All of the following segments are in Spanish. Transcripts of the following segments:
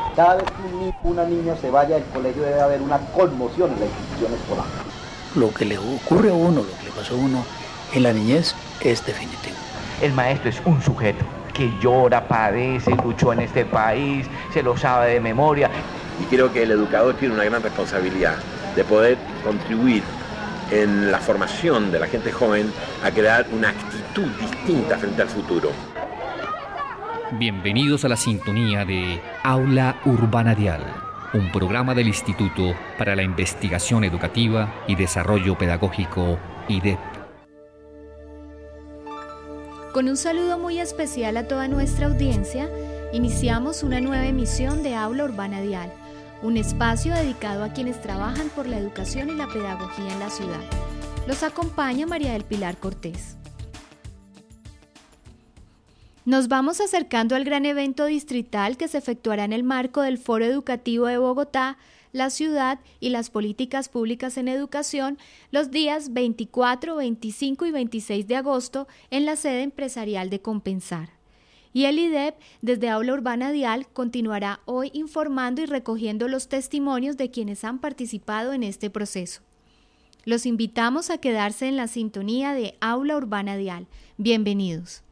Cada vez que una niña se vaya del colegio debe haber una conmoción en la institución escolar. Lo que le ocurre a uno, lo que le pasó a uno en la niñez es definitivo. El maestro es un sujeto que llora, padece, luchó en este país, se lo sabe de memoria. Y creo que el educador tiene una gran responsabilidad de poder contribuir en la formación de la gente joven a crear una actitud distinta frente al futuro. Bienvenidos a la sintonía de Aula Urbana Dial, un programa del Instituto para la Investigación Educativa y Desarrollo Pedagógico, IDEP. Con un saludo muy especial a toda nuestra audiencia, iniciamos una nueva emisión de Aula Urbana Dial, un espacio dedicado a quienes trabajan por la educación y la pedagogía en la ciudad. Los acompaña María del Pilar Cortés. Nos vamos acercando al gran evento distrital que se efectuará en el marco del Foro Educativo de Bogotá, la ciudad y las políticas públicas en educación los días 24, 25 y 26 de agosto en la sede empresarial de Compensar. Y el IDEP, desde Aula Urbana Dial, continuará hoy informando y recogiendo los testimonios de quienes han participado en este proceso. Los invitamos a quedarse en la sintonía de Aula Urbana Dial. Bienvenidos.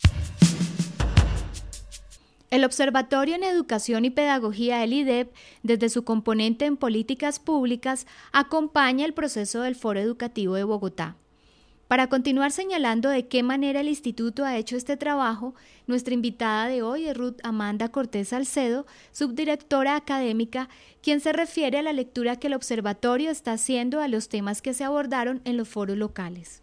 El Observatorio en Educación y Pedagogía del IDEP, desde su componente en políticas públicas, acompaña el proceso del Foro Educativo de Bogotá. Para continuar señalando de qué manera el instituto ha hecho este trabajo, nuestra invitada de hoy es Ruth Amanda Cortés Salcedo, subdirectora académica, quien se refiere a la lectura que el observatorio está haciendo a los temas que se abordaron en los foros locales.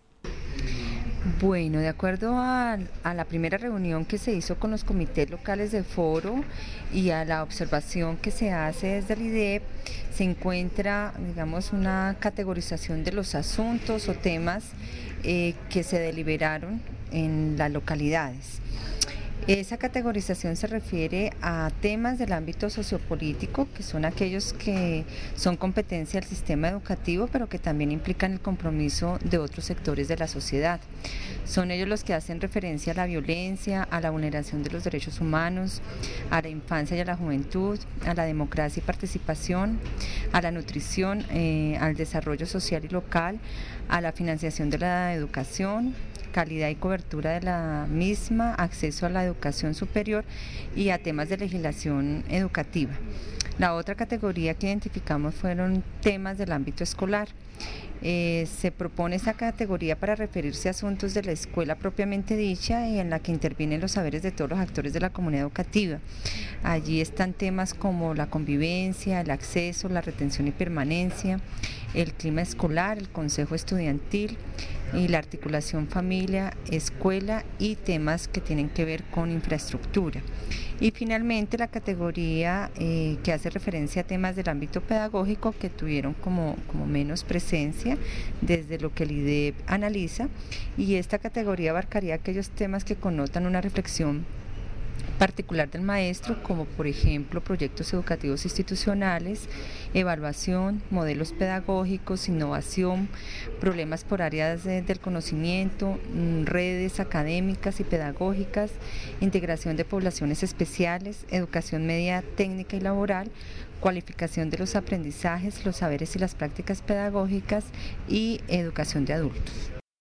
Bueno, de acuerdo a la primera reunión que se hizo con los comités locales del foro y a la observación que se hace desde el IDEP, se encuentra, una categorización de los asuntos o temas que se deliberaron en las localidades. Esa categorización se refiere a temas del ámbito sociopolítico, que son aquellos que son competencia del sistema educativo, pero que también implican el compromiso de otros sectores de la sociedad. Son ellos los que hacen referencia a la violencia, a la vulneración de los derechos humanos, a la infancia y a la juventud, a la democracia y participación, a la nutrición, al desarrollo social y local, a la financiación de la educación, calidad y cobertura de la misma, acceso a la educación superior y a temas de legislación educativa. La otra categoría que identificamos fueron temas del ámbito escolar. Se propone esa categoría para referirse a asuntos de la escuela propiamente dicha y en la que intervienen los saberes de todos los actores de la comunidad educativa. Allí están temas como la convivencia, el acceso, la retención y permanencia, el clima escolar, el consejo estudiantil y la articulación familia, escuela y temas que tienen que ver con infraestructura. Y finalmente la categoría que hace referencia a temas del ámbito pedagógico que tuvieron como menos presencia desde lo que el IDEP analiza, y esta categoría abarcaría aquellos temas que connotan una reflexión particular del maestro, como por ejemplo proyectos educativos institucionales, evaluación, modelos pedagógicos, innovación, problemas por áreas del conocimiento, redes académicas y pedagógicas, integración de poblaciones especiales, educación media técnica y laboral, cualificación de los aprendizajes, los saberes y las prácticas pedagógicas y educación de adultos.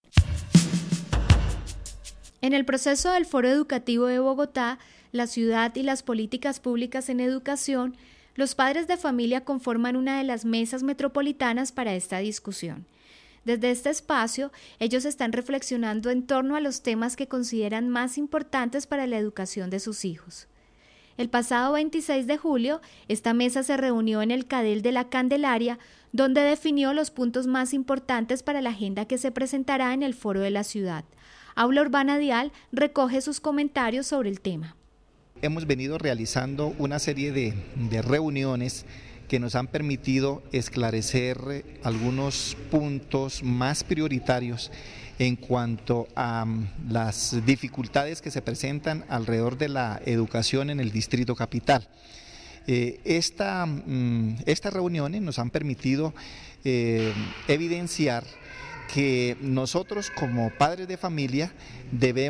En el proceso del Foro Educativo de Bogotá, la ciudad y las políticas públicas en educación, los padres de familia conforman una de las mesas metropolitanas para esta discusión. Desde este espacio, ellos están reflexionando en torno a los temas que consideran más importantes para la educación de sus hijos. El pasado 26 de julio, esta mesa se reunió en el Cadel de la Candelaria, donde definió los puntos más importantes para la agenda que se presentará en el Foro de la ciudad. Aula Urbana Dial recoge sus comentarios sobre el tema. Hemos venido realizando una serie de reuniones que nos han permitido esclarecer algunos puntos más prioritarios en cuanto a las dificultades que se presentan alrededor de la educación en el Distrito Capital. Estas reuniones nos han permitido evidenciar que nosotros como padres de familia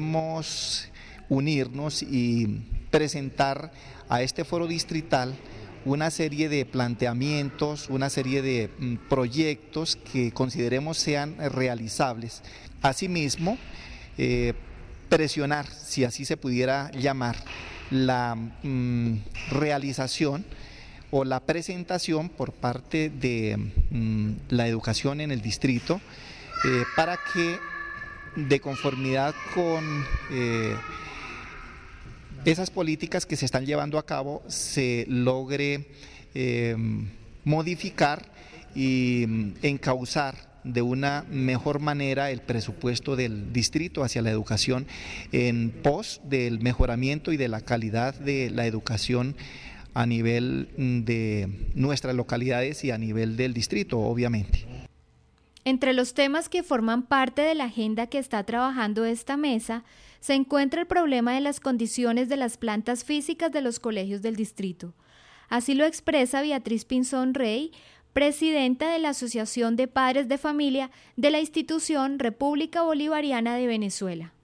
debemos unirnos y presentar a este foro distrital una serie de planteamientos, una serie de proyectos que consideremos sean realizables. Asimismo, presionar, si así se pudiera llamar, la realización o la presentación por parte de la educación en el distrito para que, de conformidad con esas políticas que se están llevando a cabo, se logre modificar y encauzar de una mejor manera el presupuesto del distrito hacia la educación en pos del mejoramiento y de la calidad de la educación a nivel de nuestras localidades y a nivel del distrito, obviamente. Entre los temas que forman parte de la agenda que está trabajando esta mesa, se encuentra el problema de las condiciones de las plantas físicas de los colegios del distrito. Así lo expresa Beatriz Pinzón Rey, presidenta de la Asociación de Padres de Familia de la institución República Bolivariana de Venezuela.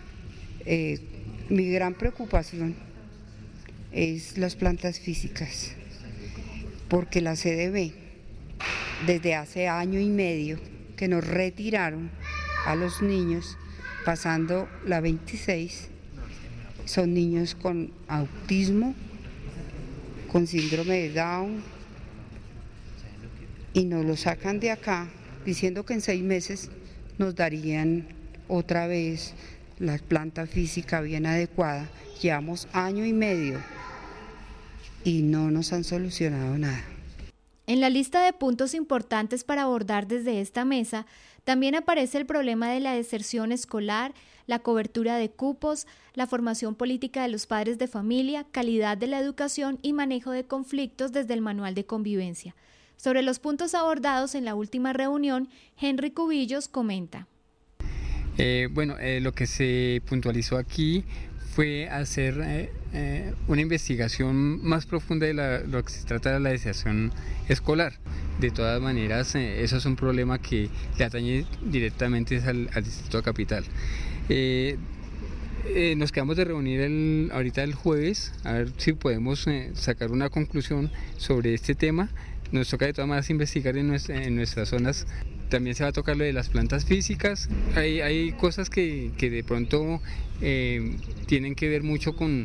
Mi gran preocupación es las plantas físicas, porque la CDB, desde hace año y medio que nos retiraron a los niños, pasando la 26, son niños con autismo, con síndrome de Down, y nos lo sacan de acá diciendo que en 6 meses nos darían otra vez la planta física bien adecuada. Llevamos año y medio y no nos han solucionado nada. En la lista de puntos importantes para abordar desde esta mesa también aparece el problema de la deserción escolar, la cobertura de cupos, la formación política de los padres de familia, calidad de la educación y manejo de conflictos desde el manual de convivencia. Sobre los puntos abordados en la última reunión, Henry Cubillos comenta. Lo que se puntualizó aquí fue hacer una investigación más profunda de lo que se trata de la deserción escolar. De todas maneras, eso es un problema que le atañe directamente al Distrito Capital. Nos quedamos de reunir ahorita el jueves, a ver si podemos sacar una conclusión sobre este tema. Nos toca de todas maneras investigar en nuestras zonas. También se va a tocar lo de las plantas físicas. Hay cosas que de pronto tienen que ver mucho con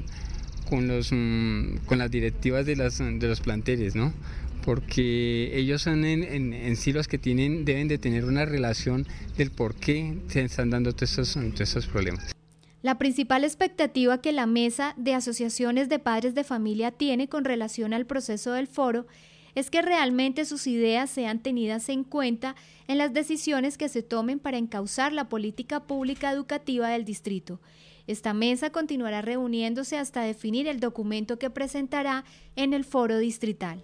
las directivas de los planteles, ¿no? Porque ellos son en sí los que deben de tener una relación del por qué se están dando todos estos problemas. La principal expectativa que la Mesa de Asociaciones de Padres de Familia tiene con relación al proceso del foro es que realmente sus ideas sean tenidas en cuenta en las decisiones que se tomen para encauzar la política pública educativa del distrito. Esta mesa continuará reuniéndose hasta definir el documento que presentará en el foro distrital.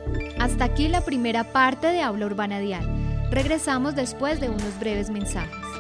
Hasta aquí la primera parte de Aula Urbana Dial. Regresamos después de unos breves mensajes.